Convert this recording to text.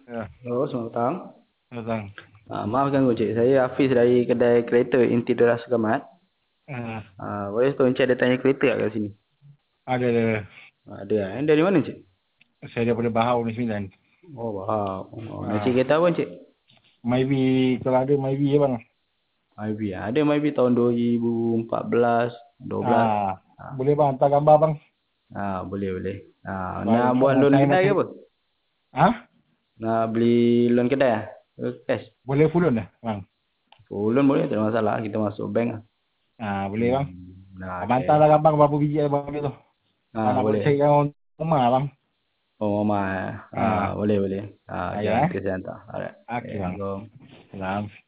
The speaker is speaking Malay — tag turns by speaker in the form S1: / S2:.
S1: Ya,
S2: Halo, selamat petang.
S1: datang.
S2: Maaf ganggu cik. Saya Hafiz dari kedai kereta Intiduras Sukamat.
S1: Ah,
S2: Boleh tolong cik ada tanya kereta tak kat sini?
S1: ada.
S2: Ada lah. Dari mana cik?
S1: Saya daripada Bahau ni 9.
S2: Oh, faham. Nak cik
S1: Ah,
S2: kereta apa cik?
S1: Maybe kalau ada maybe ya bang.
S2: Myvi. Ada Myvi tahun 2014, 12.
S1: Boleh bang hantar gambar bang.
S2: Boleh boleh. Nak buat
S1: Bang,
S2: loan
S1: saya
S2: kedai ke
S1: masih
S2: apa? Nak beli loan kedai lah? Cash?
S1: boleh full loan dah bang.
S2: Oh, loan boleh, tak ada masalah. Kita masuk bank lah.
S1: Boleh bang. Abang
S2: Okay.
S1: hantarlah gambar berapa biji abang ambil tu. Kalau nak boleh
S2: Boleh.
S1: cari orang rumah bang.
S2: Oh, Mama.
S1: Ah,
S2: Boleh boleh. Okay,
S1: ya.
S2: nanti saya hantar. Alright. Okay,
S1: Okey bang.
S2: Assalamualaikum.
S1: Salam.